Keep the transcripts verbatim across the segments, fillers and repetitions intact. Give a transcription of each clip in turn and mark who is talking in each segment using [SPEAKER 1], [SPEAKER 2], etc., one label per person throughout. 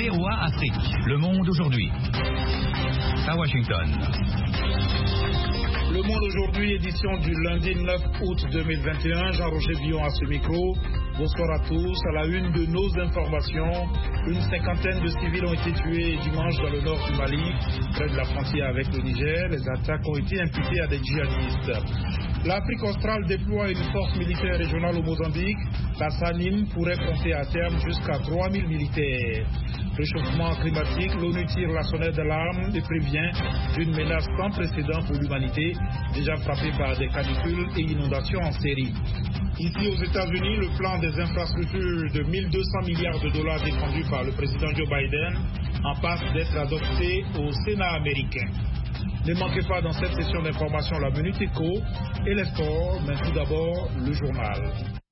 [SPEAKER 1] V O A Afrique. Le monde aujourd'hui. À Washington.
[SPEAKER 2] Le Monde aujourd'hui, édition du lundi neuf août deux mille vingt et un. Jean-Roger Villon à ce micro. Bonsoir à tous. À la une de nos informations, une cinquantaine de civils ont été tués dimanche dans le nord du Mali, près de la frontière avec le Niger. Les attaques ont été imputées à des djihadistes. L'Afrique australe déploie une force militaire régionale au Mozambique. La SANIM pourrait compter à terme jusqu'à trois mille militaires. Réchauffement climatique, l'ONU tire la sonnette d'alarme et prévient d'une menace sans précédent pour l'humanité, déjà frappée par des canicules et inondations en série. Ici aux États-Unis, le plan des infrastructures de mille deux cents milliards de dollars défendu par le président Joe Biden en passe d'être adopté au Sénat américain. Ne manquez pas dans cette session d'information la Minute Éco et les sports, mais tout d'abord le journal.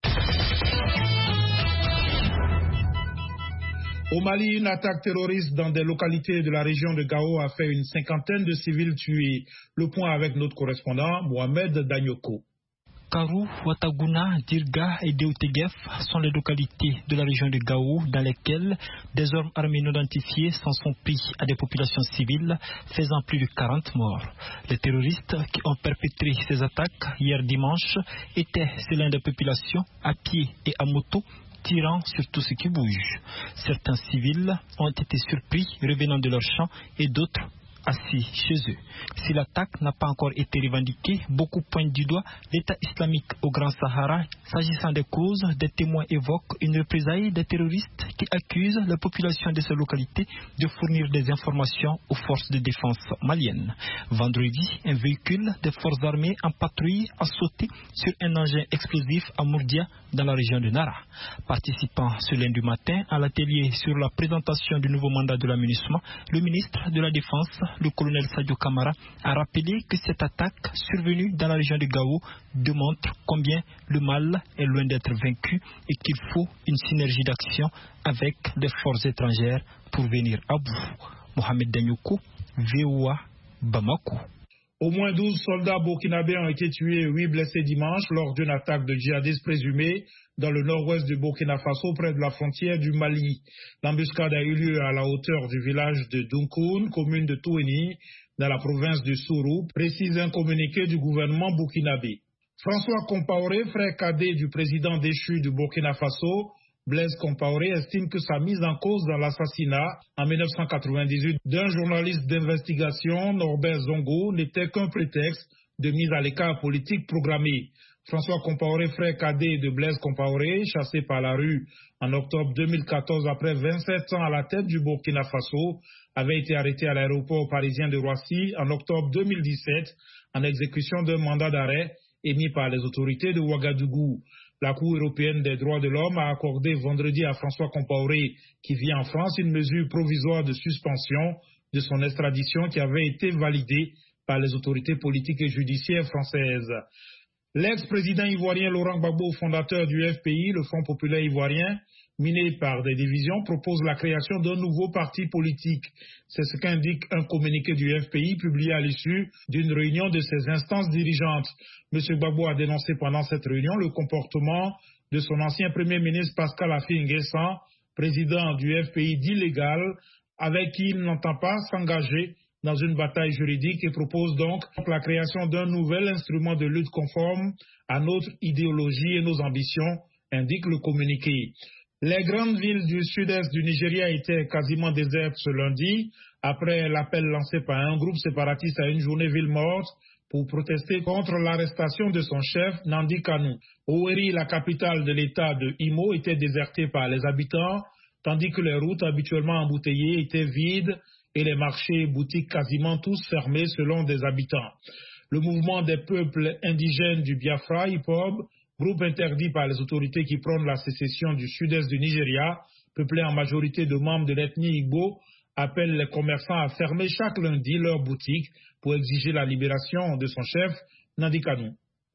[SPEAKER 2] Au Mali, une attaque terroriste dans des localités de la région de Gao a fait une cinquantaine de civils tués. Le point avec notre correspondant Mohamed Danyoko.
[SPEAKER 3] Karou, Wataguna, Dirga et Deotegef sont les localités de la région de Gao dans lesquelles des hommes armés non identifiés s'en sont pris à des populations civiles, faisant plus de quarante morts. Les terroristes qui ont perpétré ces attaques hier dimanche étaient selon des populations à pied et à moto, tirant sur tout ce qui bouge. Certains civils ont été surpris revenant de leur champ et d'autres assis chez eux. Si l'attaque n'a pas encore été revendiquée, beaucoup pointent du doigt l'État islamique au Grand Sahara. S'agissant des causes, des témoins évoquent une représaille des terroristes qui accusent la population de ces localités de fournir des informations aux forces de défense maliennes. Vendredi, un véhicule des forces armées en patrouille a sauté sur un engin explosif à Mourdia dans la région de Nara. Participant ce lundi matin à l'atelier sur la présentation du nouveau mandat de l'aménagement, le ministre de la Défense, le colonel Sadio Kamara, a rappelé que cette attaque survenue dans la région de Gao démontre combien le mal est loin d'être vaincu et qu'il faut une synergie d'action avec les forces étrangères pour venir à bout. Mohamed Danyoko, V O A, Bamako.
[SPEAKER 2] Au moins douze soldats burkinabés ont été tués et huit blessés dimanche lors d'une attaque de djihadistes présumés dans le nord-ouest du Burkina Faso, près de la frontière du Mali. L'embuscade a eu lieu à la hauteur du village de Dunkoun, commune de Toueni, dans la province de Sourou, précise un communiqué du gouvernement burkinabé. François Compaoré, frère cadet du président déchu du Burkina Faso, Blaise Compaoré, estime que sa mise en cause dans l'assassinat en mille neuf cent quatre-vingt-dix-huit d'un journaliste d'investigation, Norbert Zongo, n'était qu'un prétexte de mise à l'écart politique programmée. François Compaoré, frère cadet de Blaise Compaoré, chassé par la rue en octobre deux mille quatorze après vingt-sept ans à la tête du Burkina Faso, avait été arrêté à l'aéroport parisien de Roissy en octobre deux mille dix-sept en exécution d'un mandat d'arrêt émis par les autorités de Ouagadougou. La Cour européenne des droits de l'homme a accordé vendredi à François Compaoré, qui vit en France, une mesure provisoire de suspension de son extradition qui avait été validée par les autorités politiques et judiciaires françaises. L'ex-président ivoirien Laurent Gbagbo, fondateur du F P I, le Front populaire ivoirien, miné par des divisions, propose la création d'un nouveau parti politique. C'est ce qu'indique un communiqué du F P I publié à l'issue d'une réunion de ses instances dirigeantes. M. Gbagbo a dénoncé pendant cette réunion le comportement de son ancien premier ministre Pascal Affi-N'Guessan, président du F P I d'illégal, avec qui il n'entend pas s'engager dans une bataille juridique et propose donc la création d'un nouvel instrument de lutte conforme à notre idéologie et nos ambitions, indique le communiqué. Les grandes villes du sud-est du Nigeria étaient quasiment désertes ce lundi, après l'appel lancé par un groupe séparatiste à une journée ville morte pour protester contre l'arrestation de son chef, Nandi Kanu. Owerri, la capitale de l'état de Imo, était désertée par les habitants, tandis que les routes habituellement embouteillées étaient vides et les marchés et boutiques quasiment tous fermés selon des habitants. Le mouvement des peuples indigènes du Biafra, I P O B, groupe interdit par les autorités qui prônent la sécession du sud-est du Nigeria, peuplé en majorité de membres de l'ethnie Igbo, appelle les commerçants à fermer chaque lundi leurs boutiques pour exiger la libération de son chef, Nandi Kanu.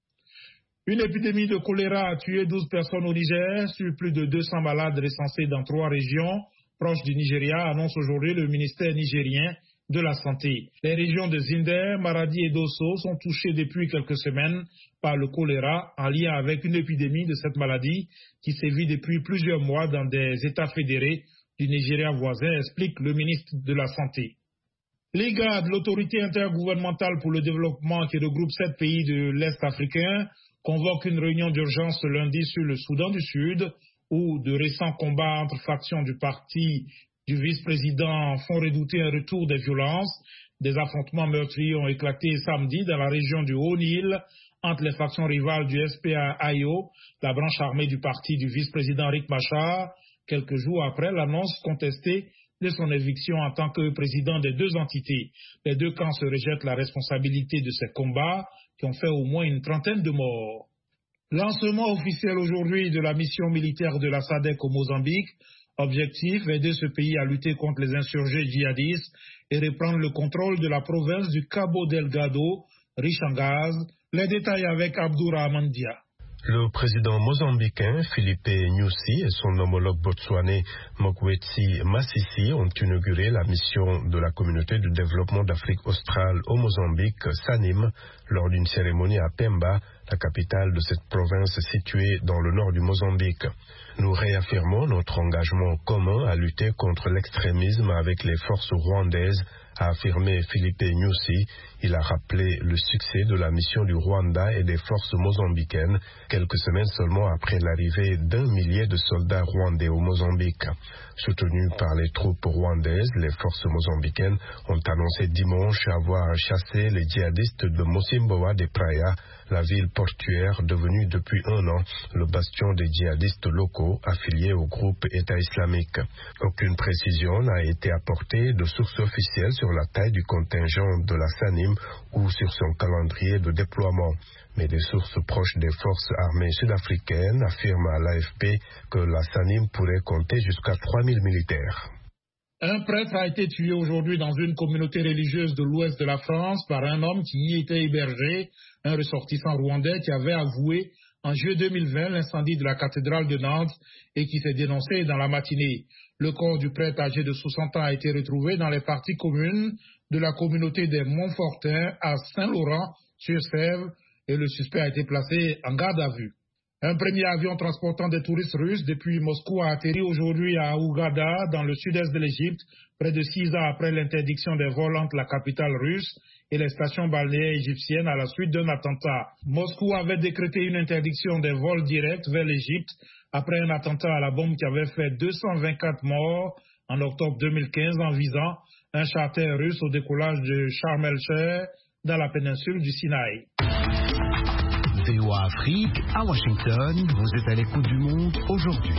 [SPEAKER 2] Une épidémie de choléra a tué douze personnes au Niger, sur plus de deux cents malades recensés dans trois régions proches du Nigeria, annonce aujourd'hui le ministère nigérien de la Santé. Les régions de Zinder, Maradi et Dosso sont touchées depuis quelques semaines par le choléra en lien avec une épidémie de cette maladie qui sévit depuis plusieurs mois dans des États fédérés du Nigeria voisin, explique le ministre de la Santé. L'I G A D, l'autorité intergouvernementale pour le développement qui regroupe sept pays de l'Est africain, convoque une réunion d'urgence ce lundi sur le Soudan du Sud, où de récents combats entre factions du parti du vice-président font redouter un retour des violences. Des affrontements meurtriers ont éclaté samedi dans la région du Haut-Nil entre les factions rivales du S P A I O, la branche armée du parti du vice-président Riek Machar, quelques jours après l'annonce contestée de son éviction en tant que président des deux entités. Les deux camps se rejettent la responsabilité de ces combats qui ont fait au moins une trentaine de morts. Lancement officiel aujourd'hui de la mission militaire de la S A D C au Mozambique. Objectif, aider ce pays à lutter contre les insurgés djihadistes et reprendre le contrôle de la province du Cabo Delgado, riche en gaz. Les détails avec Abdourahmane Dia.
[SPEAKER 4] Le président mozambicain Filipe Nyusi et son homologue botswanais Mokwetsi Masisi ont inauguré la mission de la communauté de développement d'Afrique australe au Mozambique, SANIM, lors d'une cérémonie à Pemba, la capitale de cette province située dans le nord du Mozambique. Nous réaffirmons notre engagement commun à lutter contre l'extrémisme avec les forces rwandaises, a affirmé Filipe Nyusi. Il a rappelé le succès de la mission du Rwanda et des forces mozambicaines, quelques semaines seulement après l'arrivée d'un millier de soldats rwandais au Mozambique. Soutenus par les troupes rwandaises, les forces mozambicaines ont annoncé dimanche avoir chassé les djihadistes de Mosimboa de Praia, la ville portuaire devenue depuis un an le bastion des djihadistes locaux affiliés au groupe État islamique. Aucune précision n'a été apportée de source officielle sur la taille du contingent de la SANIM ou sur son calendrier de déploiement. Mais des sources proches des forces armées sud-africaines affirment à l'A F P que la SANIM pourrait compter jusqu'à trois mille militaires.
[SPEAKER 2] Un prêtre a été tué aujourd'hui dans une communauté religieuse de l'ouest de la France par un homme qui y était hébergé, un ressortissant rwandais qui avait avoué en juillet deux mille vingt l'incendie de la cathédrale de Nantes et qui s'est dénoncé dans la matinée. Le corps du prêtre âgé de soixante ans a été retrouvé dans les parties communes de la communauté des Montfortins à Saint-Laurent-sur-Sèvre et le suspect a été placé en garde à vue. Un premier avion transportant des touristes russes depuis Moscou a atterri aujourd'hui à Hurghada, dans le sud-est de l'Égypte, près de six ans après l'interdiction des vols entre la capitale russe et les stations balnéaires égyptiennes à la suite d'un attentat. Moscou avait décrété une interdiction des vols directs vers l'Égypte après un attentat à la bombe qui avait fait deux cent vingt-quatre morts en octobre deux mille quinze en visant un charter russe au décollage de Sharm el-Sheikh dans la péninsule du Sinaï.
[SPEAKER 1] V O A Afrique, à Washington, vous êtes à l'écoute du monde aujourd'hui.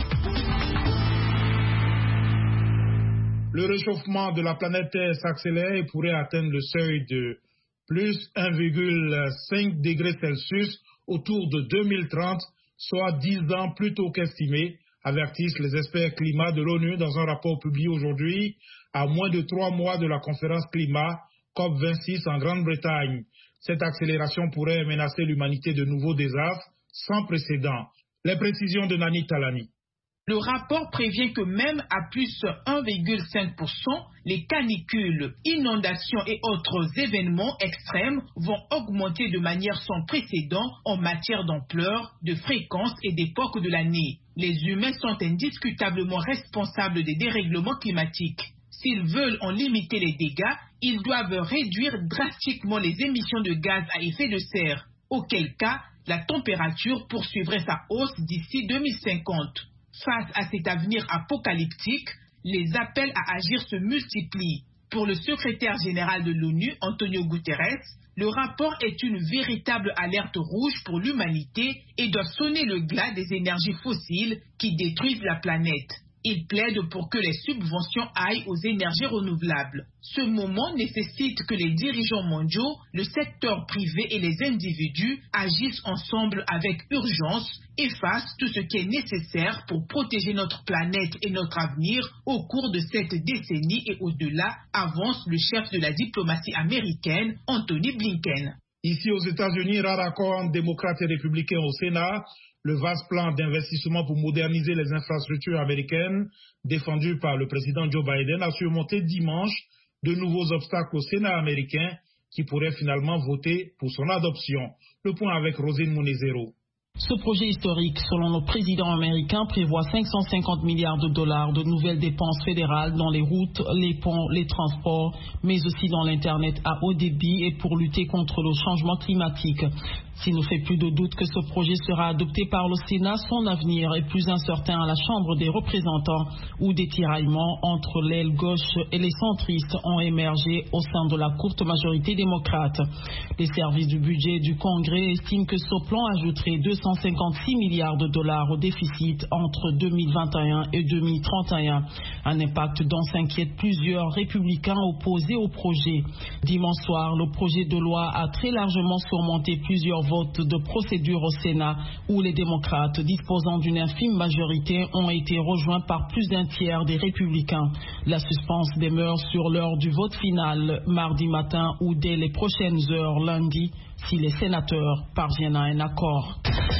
[SPEAKER 2] Le réchauffement de la planète Terre s'accélère et pourrait atteindre le seuil de plus un virgule cinq degrés Celsius autour de deux mille trente, soit dix ans plus tôt qu'estimé, avertissent les experts climat de l'ONU dans un rapport publié aujourd'hui à moins de trois mois de la conférence climat COP vingt-six en Grande-Bretagne. Cette accélération pourrait menacer l'humanité de nouveaux désastres sans précédent. Les précisions de Nani Talani.
[SPEAKER 5] Le rapport prévient que même à plus un virgule cinq pour cent, les canicules, inondations et autres événements extrêmes vont augmenter de manière sans précédent en matière d'ampleur, de fréquence et d'époque de l'année. Les humains sont indiscutablement responsables des dérèglements climatiques. S'ils veulent en limiter les dégâts, ils doivent réduire drastiquement les émissions de gaz à effet de serre, auquel cas la température poursuivrait sa hausse d'ici deux mille cinquante. Face à cet avenir apocalyptique, les appels à agir se multiplient. Pour le secrétaire général de l'ONU, Antonio Guterres, le rapport est une véritable alerte rouge pour l'humanité et doit sonner le glas des énergies fossiles qui détruisent la planète. Il plaide pour que les subventions aillent aux énergies renouvelables. Ce moment nécessite que les dirigeants mondiaux, le secteur privé et les individus agissent ensemble avec urgence et fassent tout ce qui est nécessaire pour protéger notre planète et notre avenir au cours de cette décennie et au-delà, avance le chef de la diplomatie américaine, Anthony Blinken.
[SPEAKER 2] Ici aux États-Unis, rare accord entre démocrates et républicains au Sénat. Le vaste plan d'investissement pour moderniser les infrastructures américaines, défendu par le président Joe Biden, a surmonté dimanche de nouveaux obstacles au Sénat américain qui pourrait finalement voter pour son adoption. Le point avec Rosine Mounezero.
[SPEAKER 6] Ce projet historique, selon le président américain, prévoit cinq cent cinquante milliards de dollars de nouvelles dépenses fédérales dans les routes, les ponts, les transports, mais aussi dans l'Internet à haut débit et pour lutter contre le changement climatique. S'il ne fait plus de doute que ce projet sera adopté par le Sénat, son avenir est plus incertain à la Chambre des représentants où des tiraillements entre l'aile gauche et les centristes ont émergé au sein de la courte majorité démocrate. Les services du budget du Congrès estiment que ce plan ajouterait deux cent cinquante-six milliards de dollars au déficit entre deux mille vingt et un et deux mille trente et un, un impact dont s'inquiètent plusieurs républicains opposés au projet. Dimanche soir, le projet de loi a très largement surmonté plusieurs votes de procédure au Sénat où les démocrates disposant d'une infime majorité ont été rejoints par plus d'un tiers des républicains. La suspense demeure sur l'heure du vote final mardi matin ou dès les prochaines heures lundi si les sénateurs parviennent à un accord.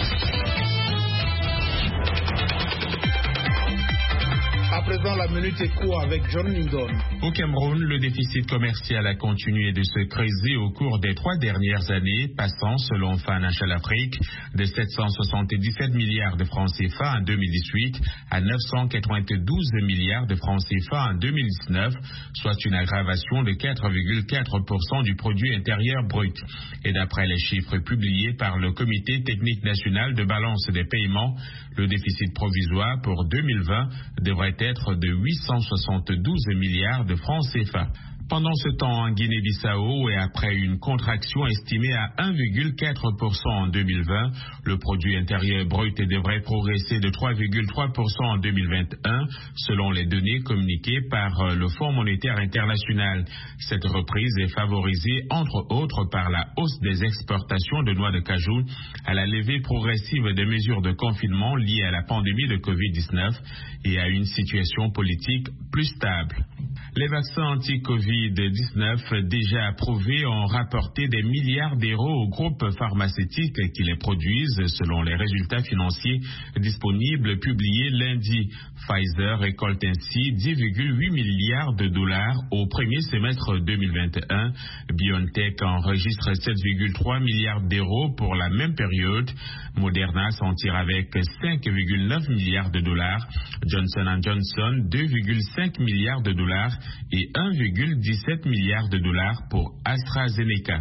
[SPEAKER 2] À présent, la minute éco avec John Lindon.
[SPEAKER 7] Au Cameroun, le déficit commercial a continué de se creuser au cours des trois dernières années, passant, selon Financial Afrique, de sept cent soixante-dix-sept milliards de francs C F A en deux mille dix-huit à neuf cent quatre-vingt-douze milliards de francs C F A en deux mille dix-neuf, soit une aggravation de quatre virgule quatre pour cent du produit intérieur brut. Et d'après les chiffres publiés par le Comité technique national de balance des paiements, le déficit provisoire pour deux mille vingt devrait être de huit cent soixante-douze milliards de francs C F A. Pendant ce temps, en Guinée-Bissau, et après une contraction estimée à un virgule quatre pour cent en deux mille vingt, le produit intérieur brut devrait progresser de trois virgule trois pour cent en deux mille vingt et un, selon les données communiquées par le Fonds monétaire international. Cette reprise est favorisée, entre autres, par la hausse des exportations de noix de cajou, à la levée progressive des mesures de confinement liées à la pandémie de covid dix-neuf et à une situation politique plus stable. Les vaccins anti-covid dix-neuf déjà approuvés ont rapporté des milliards d'euros aux groupes pharmaceutiques qui les produisent selon les résultats financiers disponibles publiés lundi. Pfizer récolte ainsi dix virgule huit milliards de dollars au premier semestre deux mille vingt et un. BioNTech enregistre sept virgule trois milliards d'euros pour la même période. Moderna s'en tire avec cinq virgule neuf milliards de dollars. Johnson and Johnson deux virgule cinq milliards de dollars et un virgule dix-sept milliards de dollars pour AstraZeneca.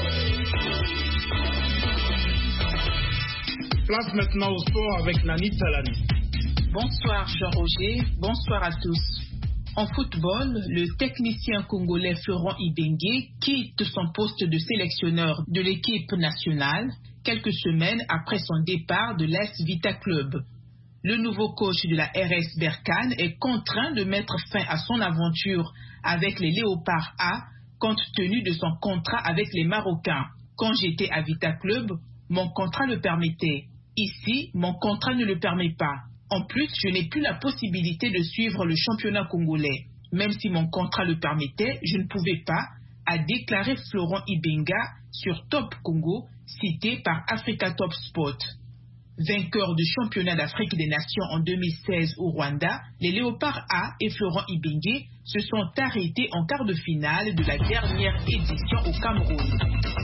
[SPEAKER 2] Place maintenant au sport avec Nani Talani.
[SPEAKER 5] Bonsoir Jean-Roger, bonsoir à tous. En football, le technicien congolais Florent Ibenge quitte son poste de sélectionneur de l'équipe nationale quelques semaines après son départ de l'A S Vita Club. Le nouveau coach de la R S Berkane est contraint de mettre fin à son aventure avec les Léopards A compte tenu de son contrat avec les Marocains. Quand j'étais à Vita Club, mon contrat le permettait. Ici, mon contrat ne le permet pas. En plus, je n'ai plus la possibilité de suivre le championnat congolais. Même si mon contrat le permettait, je ne pouvais pas, a déclaré Florent Ibenga sur Top Congo, cité par Africa Top Sport. Vainqueurs du championnat d'Afrique des Nations en deux mille seize au Rwanda, les Léopards A et Florent Ibenge se sont arrêtés en quart de finale de la dernière édition au Cameroun.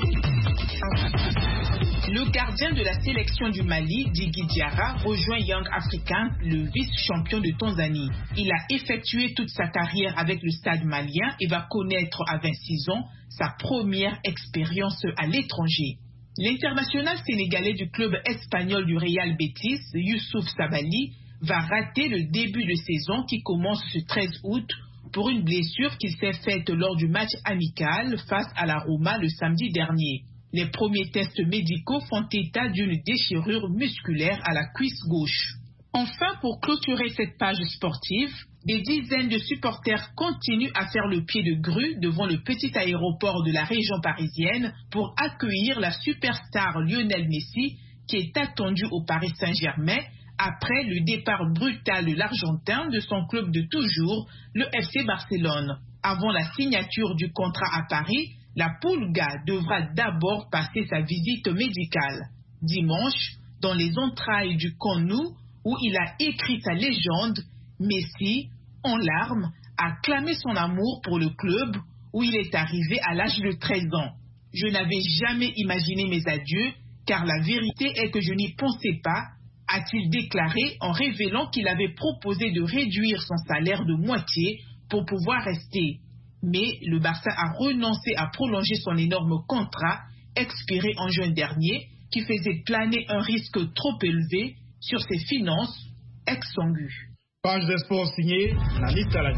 [SPEAKER 5] Le gardien de la sélection du Mali, Djigui Diarra, rejoint Young Africans, le vice-champion de Tanzanie. Il a effectué toute sa carrière avec le Stade malien et va connaître à vingt-six ans sa première expérience à l'étranger. L'international sénégalais du club espagnol du Real Betis, Youssouf Sabaly, va rater le début de saison qui commence ce treize août pour une blessure qu'il s'est faite lors du match amical face à la Roma le samedi dernier. Les premiers tests médicaux font état d'une déchirure musculaire à la cuisse gauche. Enfin, pour clôturer cette page sportive, des dizaines de supporters continuent à faire le pied de grue devant le petit aéroport de la région parisienne pour accueillir la superstar Lionel Messi qui est attendu au Paris Saint-Germain après le départ brutal de l'Argentin de son club de toujours, le F C Barcelone. Avant la signature du contrat à Paris, la Pulga devra d'abord passer sa visite médicale. Dimanche, dans les entrailles du Camp Nou, où il a écrit sa légende, Messi, en larmes, a clamé son amour pour le club où il est arrivé à l'âge de treize ans. Je n'avais jamais imaginé mes adieux car la vérité est que je n'y pensais pas, a-t-il déclaré en révélant qu'il avait proposé de réduire son salaire de moitié pour pouvoir rester. Mais le Barça a renoncé à prolonger son énorme contrat, expiré en juin dernier, qui faisait planer un risque trop élevé sur ses finances exsangues.
[SPEAKER 2] Page des sports signée Nani Talani.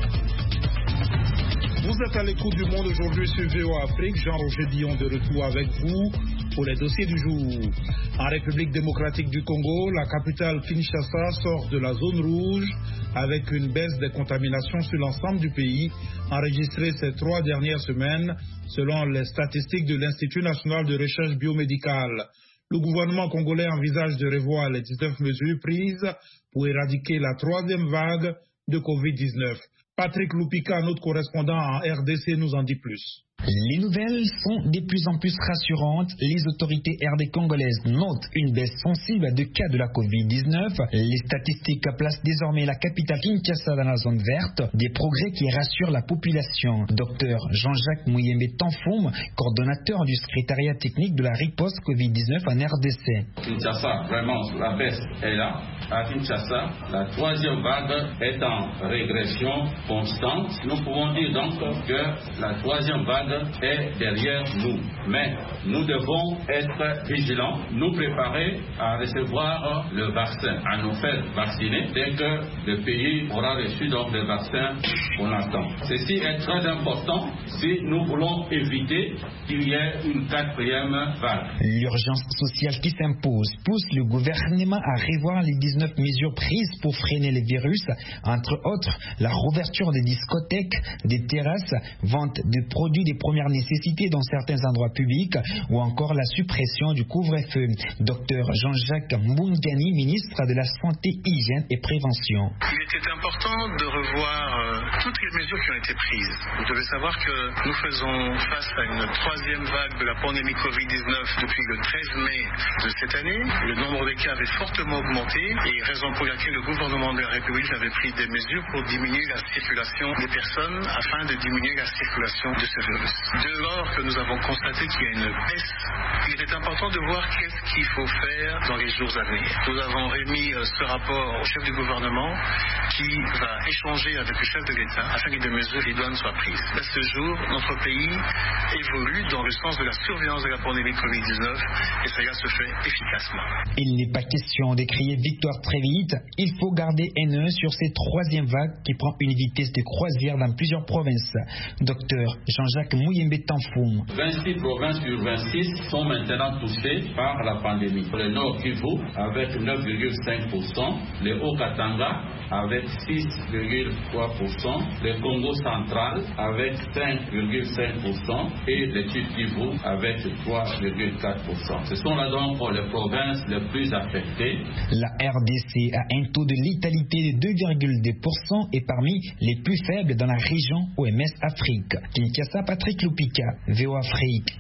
[SPEAKER 2] Vous êtes à l'écoute du monde aujourd'hui sur V O A Afrique. Jean-Roger Dion de retour avec vous pour les dossiers du jour. En République démocratique du Congo, la capitale Kinshasa sort de la zone rouge avec une baisse des contaminations sur l'ensemble du pays enregistrée ces trois dernières semaines selon les statistiques de l'Institut national de recherche biomédicale. Le gouvernement congolais envisage de revoir les dix-neuf mesures prises pour éradiquer la troisième vague de covid dix-neuf. Patrick Lupika, notre correspondant en R D C, nous en dit plus.
[SPEAKER 8] Les nouvelles sont de plus en plus rassurantes. Les autorités R D congolaises notent une baisse sensible de cas de la covid dix-neuf. Les statistiques placent désormais la capitale Kinshasa dans la zone verte. Des progrès qui rassurent la population. Docteur Jean-Jacques Mouyembe Tanfoum, coordonnateur du secrétariat technique de la riposte covid dix-neuf en R D C.
[SPEAKER 9] Kinshasa, vraiment, la baisse est là. À Kinshasa, la troisième vague est en régression constante. Nous pouvons dire donc que la troisième vague est derrière nous. Mais nous devons être vigilants, nous préparer à recevoir le vaccin, à nous faire vacciner dès que le pays aura reçu donc le vaccin qu'on attend. Ceci est très important si nous voulons éviter qu'il y ait une quatrième vague.
[SPEAKER 8] L'urgence sociale qui s'impose pousse le gouvernement à revoir les dix-neuf mesures prises pour freiner le virus, entre autres la réouverture des discothèques, des terrasses, vente de produits de première nécessité dans certains endroits publics ou encore la suppression du couvre-feu. Docteur Jean-Jacques Mbungani, ministre de la Santé, Hygiène et Prévention.
[SPEAKER 10] Il était important de revoir euh, toutes les mesures qui ont été prises. Vous devez savoir que nous faisons face à une troisième vague de la pandémie covid dix-neuf depuis le treize mai de cette année. Le nombre des cas avait fortement augmenté et raison pour laquelle le gouvernement de la République avait pris des mesures pour diminuer la circulation des personnes afin de diminuer la circulation de ce virus. Dès lors que nous avons constaté qu'il y a une baisse, il est important de voir qu'est-ce qu'il faut faire dans les jours à venir. Nous avons remis ce rapport au chef du gouvernement qui va échanger avec le chef de l'État afin que des mesures idoines soient prises. À ce jour, notre pays évolue dans le sens de la surveillance de la pandémie covid dix-neuf et cela se fait efficacement.
[SPEAKER 8] Il n'est pas question de crier victoire très vite. Il faut garder un œil sur cette troisième vague qui prend une vitesse de croisière dans plusieurs provinces. Docteur Jean-Jacques Mouyembe Tanfoum.
[SPEAKER 9] vingt-six provinces sur vingt-six sont maintenant touchées par la pandémie. Le Nord Kivu avec neuf virgule cinq pour cent, le Haut-Katanga avec six virgule trois pour cent, le Congo central avec cinq virgule cinq pour cent et le Sud Kivu avec trois virgule quatre pour cent. Ce sont là donc les provinces les plus affectées.
[SPEAKER 8] La R D C a un taux de létalité de deux virgule deux pour cent et parmi les plus faibles dans la région O M S Afrique. Kinshasa, Patrick Lupika, V O A Afrique.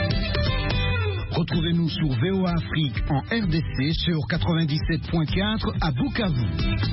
[SPEAKER 1] Retrouvez-nous sur V O A Afrique en R D C sur quatre-vingt-dix-sept point quatre à Bukavu.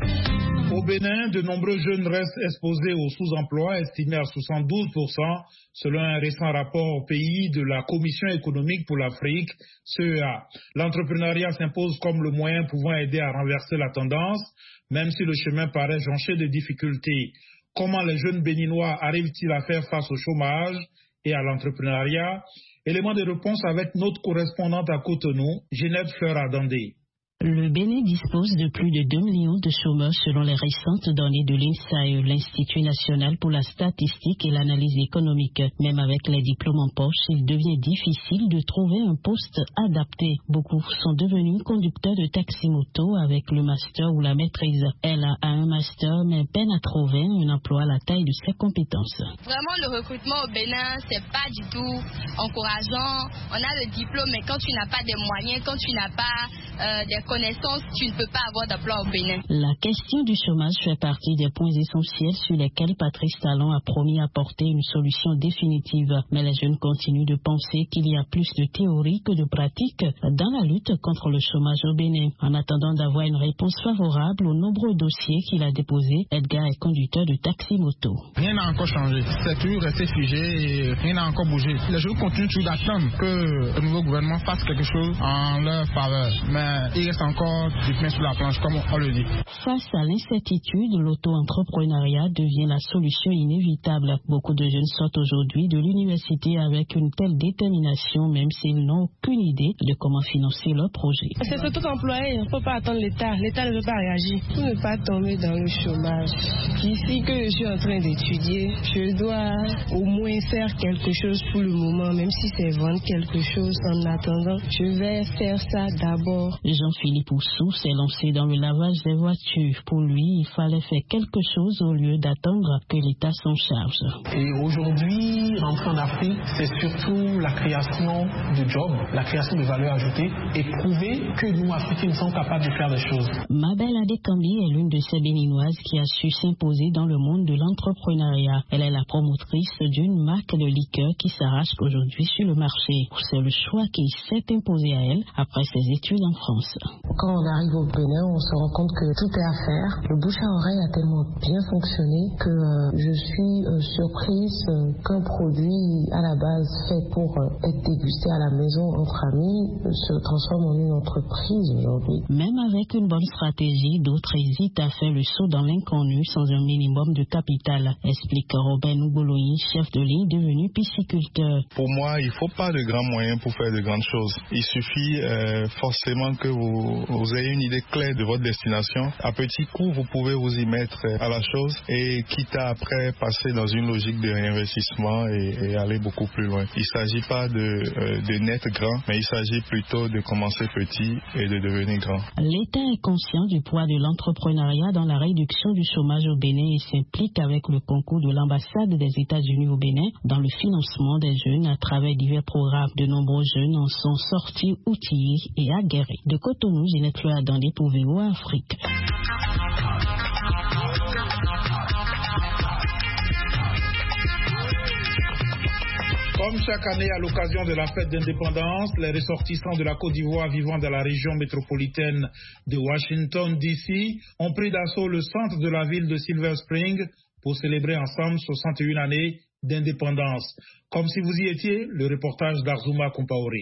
[SPEAKER 2] Au Bénin, de nombreux jeunes restent exposés au sous-emploi, estimé à soixante-douze pour cent, selon un récent rapport au pays de la Commission économique pour l'Afrique, C E A. L'entrepreneuriat s'impose comme le moyen pouvant aider à renverser la tendance, même si le chemin paraît jonché de difficultés. Comment les jeunes béninois arrivent-ils à faire face au chômage et à l'entrepreneuriat? Élément de réponse avec notre correspondante à Cotonou, Ginette Fleur-Adandé.
[SPEAKER 11] Le Bénin dispose de plus de deux millions de chômeurs selon les récentes données de l'I N S A E, l'Institut national pour la statistique et l'analyse économique. Même avec les diplômes en poche, il devient difficile de trouver un poste adapté. Beaucoup sont devenus conducteurs de taxi-moto avec le master ou la maîtrise. Elle a un master mais peine à trouver un emploi à la taille de ses compétences.
[SPEAKER 12] Vraiment, le recrutement au Bénin, c'est pas du tout encourageant. On a le diplôme, mais quand tu n'as pas des moyens, quand tu n'as pas euh, des connaissances, tu ne peux pas avoir d'emploi au Bénin.
[SPEAKER 11] La question du chômage fait partie des points essentiels sur lesquels Patrice Talon a promis apporter une solution définitive. Mais les jeunes continuent de penser qu'il y a plus de théorie que de pratique dans la lutte contre le chômage au Bénin. En attendant d'avoir une réponse favorable aux nombreux dossiers qu'il a déposés, Edgar est conducteur de taxi-moto.
[SPEAKER 13] Rien n'a encore changé. C'est toujours resté figé et rien n'a encore bougé. Les jeunes continuent toujours d'attendre que le nouveau gouvernement fasse quelque chose en leur faveur. Mais il reste encore du pain sur la planche, comme on le dit.
[SPEAKER 11] Face à l'incertitude, l'auto-entrepreneuriat devient la solution inévitable. Beaucoup de jeunes sortent aujourd'hui de l'université avec une telle détermination, même s'ils n'ont aucune idée de comment financer leur projet.
[SPEAKER 14] C'est surtout employé, il ne faut pas attendre l'État. L'État ne veut pas réagir pour ne pas tomber dans le chômage. Ici que je suis en train d'étudier, je dois au moins faire quelque chose pour le moment, même si c'est vendre quelque chose en attendant. Je vais faire ça d'abord.
[SPEAKER 11] Jean-Philippe Oussou s'est lancé dans le lavage des voitures. Pour lui, il fallait faire quelque chose au lieu d'attendre que l'État s'en charge.
[SPEAKER 15] Et aujourd'hui, rentrer en Afrique, c'est surtout la création de jobs, la création de valeur ajoutée et prouver que nous, Africains, sommes capables de faire des choses.
[SPEAKER 11] Mabel Adekambi est l'une de ces Béninoises qui a su s'imposer dans le monde de l'entrepreneuriat. Elle est la promotrice d'une marque de liqueur qui s'arrache aujourd'hui sur le marché. C'est le choix qui s'est imposé à elle après ses études en France.
[SPEAKER 16] Quand on arrive au Bénin, on se rend compte que tout est à faire. Le bouche à oreille a tellement bien fonctionné que euh, je suis euh, surprise euh, qu'un produit à la base fait pour euh, être dégusté à la maison entre amis euh, se transforme en une entreprise aujourd'hui.
[SPEAKER 11] Même avec une bonne stratégie, d'autres hésitent à faire le saut dans l'inconnu sans un minimum de capital, explique Robin Ouboloyi, chef de ligne devenu pisciculteur.
[SPEAKER 17] Pour moi, il ne faut pas de grands moyens pour faire de grandes choses. Il suffit euh, forcément que vous, vous ayez une idée claire de votre destination. À petit coup, vous pouvez vous y mettre à la chose et quitte à après passer dans une logique de réinvestissement et, et aller beaucoup plus loin. Il ne s'agit pas de, euh, de naître grand, mais il s'agit plutôt de commencer petit et de devenir grand.
[SPEAKER 11] L'État est conscient du poids de l'entrepreneuriat dans la réduction du chômage au Bénin et s'implique avec le concours de l'ambassade des États-Unis au Bénin dans le financement des jeunes à travers divers programmes. De nombreux jeunes en sont sortis outillés et aguerris. De Cotonou, Ginette Fleur Adandé pour V O A Afrique.
[SPEAKER 2] Comme chaque année à l'occasion de la fête d'indépendance, les ressortissants de la Côte d'Ivoire vivant dans la région métropolitaine de Washington, D C ont pris d'assaut le centre de la ville de Silver Spring pour célébrer ensemble soixante et une années d'indépendance. Comme si vous y étiez, le reportage d'Arzouma Kompaoré.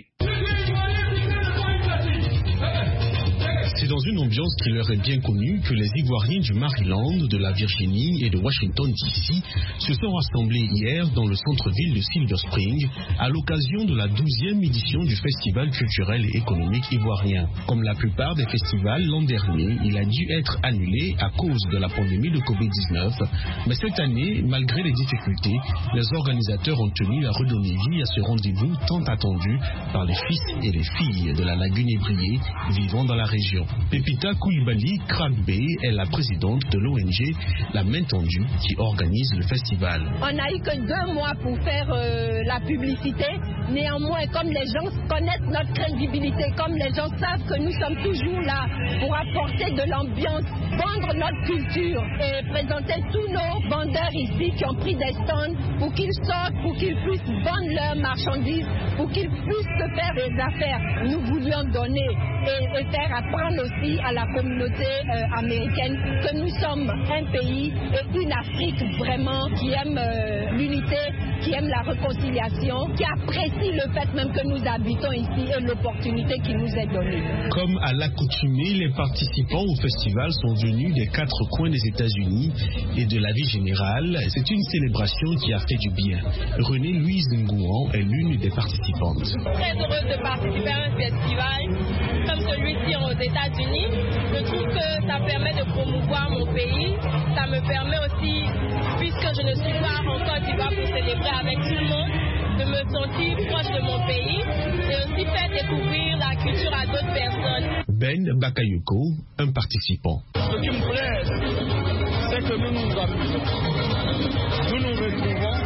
[SPEAKER 18] C'est dans une ambiance qui leur est bien connue que les Ivoiriens du Maryland, de la Virginie et de Washington D C se sont rassemblés hier dans le centre-ville de Silver Spring à l'occasion de la douzième édition du Festival culturel et économique ivoirien. Comme la plupart des festivals l'an dernier, il a dû être annulé à cause de la pandémie de covid dix-neuf. Mais cette année, malgré les difficultés, les organisateurs ont tenu à redonner vie à ce rendez-vous tant attendu par les fils et les filles de la lagune ébriée vivant dans la région. Pepita Koulibaly Krabbe est la présidente de l'O N G La Main Tendue qui organise le festival.
[SPEAKER 19] On n'a eu que deux mois pour faire euh, la publicité. Néanmoins, comme les gens connaissent notre crédibilité, comme les gens savent que nous sommes toujours là pour apporter de l'ambiance, vendre notre culture et présenter tous nos vendeurs ici qui ont pris des stands pour qu'ils sortent, pour qu'ils puissent vendre leurs marchandises, pour qu'ils puissent se faire des affaires. Nous voulions donner et, et faire apprendre aussi à la communauté euh, américaine que nous sommes un pays et une Afrique vraiment qui aime euh, l'unité, qui aime la réconciliation, qui apprécie le fait même que nous habitons ici et l'opportunité qui nous est donnée.
[SPEAKER 18] Comme à l'accoutumée, les participants au festival sont venus des quatre coins des États-Unis et de la vie générale. C'est une célébration qui a fait du bien. Renée Louise Ngouan est l'une des participantes.
[SPEAKER 20] Très heureuse de participer à un festival comme celui-ci aux États-Unis. Je trouve que ça permet de promouvoir mon pays. Ça me permet aussi, puisque je ne suis pas en Côte d'Ivoire pour célébrer avec tout le monde, de me sentir proche de mon pays et aussi faire découvrir la culture à d'autres personnes.
[SPEAKER 18] Ben Bakayoko, un participant.
[SPEAKER 21] Ce qui me plaît, c'est que nous nous amusons. Nous nous retrouvons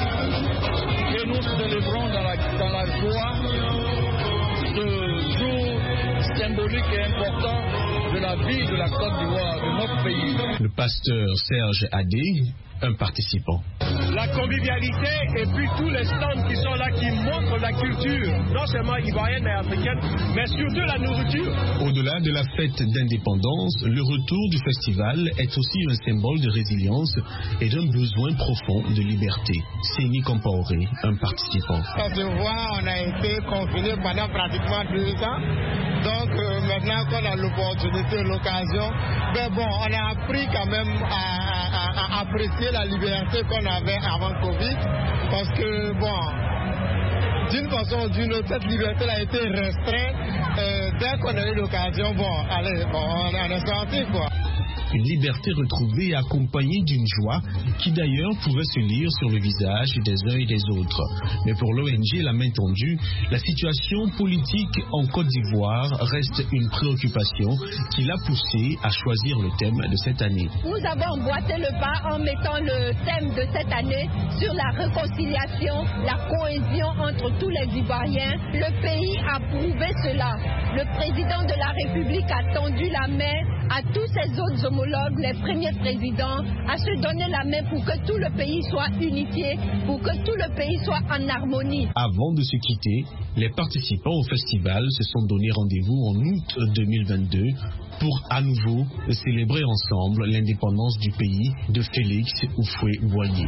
[SPEAKER 21] et nous célébrons dans la, dans la joie ce jour symbolique et important de la vie de la Côte d'Ivoire, de notre pays.
[SPEAKER 18] Le pasteur Serge Adé, un participant.
[SPEAKER 21] La convivialité et puis tous les stands qui sont là qui montrent la culture, non seulement ivoirienne et africaine, mais surtout la nourriture.
[SPEAKER 18] Au-delà de la fête d'indépendance, le retour du festival est aussi un symbole de résilience et d'un besoin profond de liberté. Séni Compaoré, un participant.
[SPEAKER 3] Quand on voit, on a été confinés pendant pratiquement deux ans. Donc euh, maintenant qu'on a l'opportunité, l'occasion, ben bon, on a appris quand même à, à, à apprécier la liberté qu'on avait avant Covid, parce que bon, d'une façon ou d'une autre, cette liberté a été restreinte. Euh, dès qu'on a eu l'occasion, bon, allez, bon, on, on est sorti quoi.
[SPEAKER 18] Une liberté retrouvée et accompagnée d'une joie qui d'ailleurs pouvait se lire sur le visage des uns et des autres. Mais pour l'O N G La Main Tendue, la situation politique en Côte d'Ivoire reste une préoccupation qui l'a poussé à choisir le thème de cette année.
[SPEAKER 19] Nous avons emboîté le pas en mettant le thème de cette année sur la réconciliation, la cohésion entre tous les Ivoiriens. Le pays a prouvé cela. Le président de la République a tendu la main à tous ses autres homologues, les premiers présidents, à se donner la main pour que tout le pays soit unifié, pour que tout le pays soit en harmonie.
[SPEAKER 18] Avant de se quitter, les participants au festival se sont donné rendez-vous en août deux mille vingt-deux pour à nouveau célébrer ensemble l'indépendance du pays de Félix Houphouët-Boigny.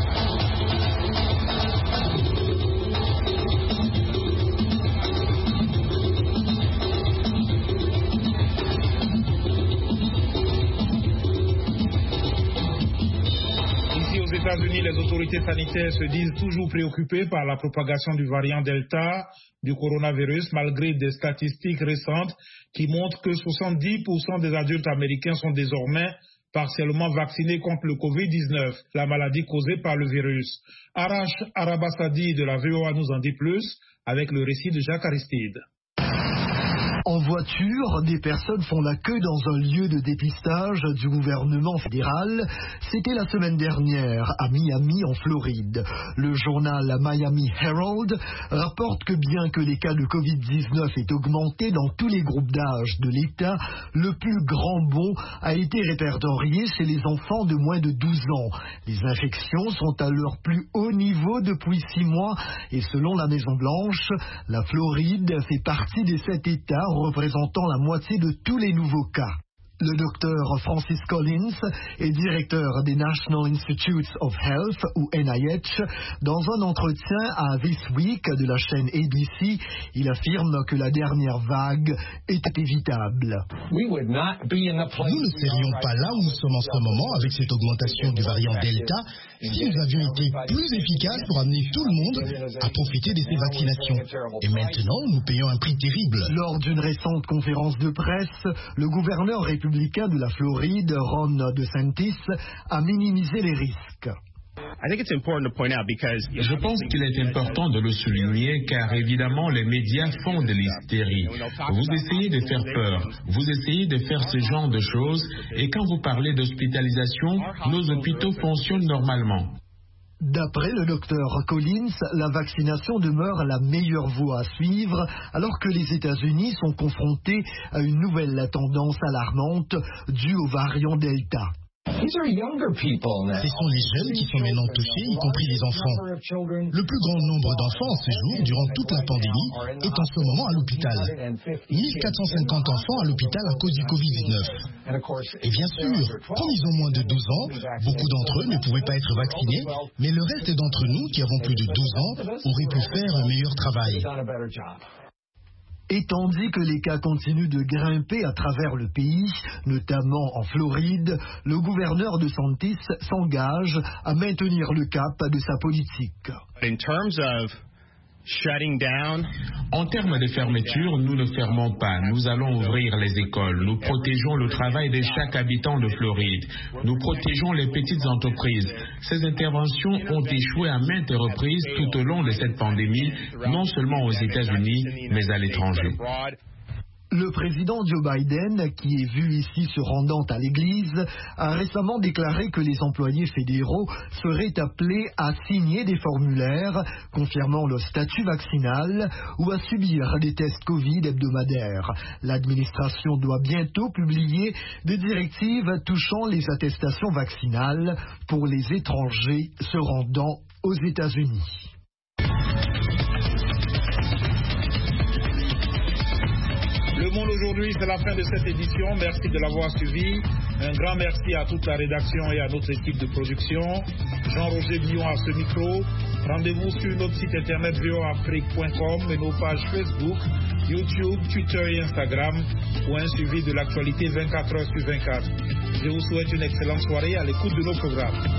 [SPEAKER 2] Aux États-Unis, les autorités sanitaires se disent toujours préoccupées par la propagation du variant Delta du coronavirus, malgré des statistiques récentes qui montrent que soixante-dix pour cent des adultes américains sont désormais partiellement vaccinés contre le covid dix-neuf, la maladie causée par le virus. Arash Arabasadi de la V O A nous en dit plus avec le récit de Jacques Aristide.
[SPEAKER 22] En voiture, des personnes font la queue dans un lieu de dépistage du gouvernement fédéral. C'était la semaine dernière à Miami, en Floride. Le journal Miami Herald rapporte que bien que les cas de covid dix-neuf aient augmenté dans tous les groupes d'âge de l'État, le plus grand bond a été répertorié chez les enfants de moins de douze ans. Les infections sont à leur plus haut niveau depuis six mois et selon la Maison-Blanche, la Floride fait partie des sept États représentant la moitié de tous les nouveaux cas. Le docteur Francis Collins est directeur des National Institutes of Health, ou N I H. Dans un entretien à This Week de la chaîne A B C, il affirme que la dernière vague était évitable.
[SPEAKER 23] Nous ne serions pas là où nous sommes en ce moment avec cette augmentation du variant Delta si nous avions été plus efficaces pour amener tout le monde à profiter de ces vaccinations. Et maintenant, nous payons un prix terrible.
[SPEAKER 22] Lors d'une récente conférence de presse, le gouverneur républicain de la Floride, Ron DeSantis, a minimisé les risques.
[SPEAKER 7] Je pense qu'il est important de le souligner car évidemment les médias font de l'hystérie. Vous essayez de faire peur, vous essayez de faire ce genre de choses et quand vous parlez d'hospitalisation, nos hôpitaux fonctionnent normalement.
[SPEAKER 22] D'après le docteur Collins, la vaccination demeure la meilleure voie à suivre alors que les États-Unis sont confrontés à une nouvelle tendance alarmante due au variant Delta.
[SPEAKER 23] Ce sont les jeunes qui sont maintenant touchés, y compris les enfants. Le plus grand nombre d'enfants en séjour durant toute la pandémie est en ce moment à l'hôpital. mille quatre cent cinquante enfants à l'hôpital à cause du covid dix-neuf. Et bien sûr, comme ils ont moins de douze ans, beaucoup d'entre eux ne pouvaient pas être vaccinés, mais le reste d'entre nous qui avons plus de douze ans auraient pu faire un meilleur travail.
[SPEAKER 22] Et tandis que les cas continuent de grimper à travers le pays, notamment en Floride, le gouverneur DeSantis s'engage à maintenir le cap de sa politique.
[SPEAKER 7] In terms of shutting down, en termes de fermeture, nous ne fermons pas. Nous allons ouvrir les écoles. Nous protégeons le travail de chaque habitant de Floride. Nous protégeons les petites entreprises. Ces interventions ont échoué à maintes reprises tout au long de cette pandémie, non seulement aux États-Unis, mais à l'étranger.
[SPEAKER 22] Le président Joe Biden, qui est vu ici se rendant à l'église, a récemment déclaré que les employés fédéraux seraient appelés à signer des formulaires confirmant leur statut vaccinal ou à subir des tests Covid hebdomadaires. L'administration doit bientôt publier des directives touchant les attestations vaccinales pour les étrangers se rendant aux États-Unis.
[SPEAKER 2] Le Monde aujourd'hui, c'est la fin de cette édition. Merci de l'avoir suivi. Un grand merci à toute la rédaction et à notre équipe de production. Jean-Roger Billon à ce micro. Rendez-vous sur notre site internet v o afrique point com et nos pages Facebook, YouTube, Twitter et Instagram pour un suivi de l'actualité vingt-quatre heures sur vingt-quatre. Je vous souhaite une excellente soirée à l'écoute de nos programmes.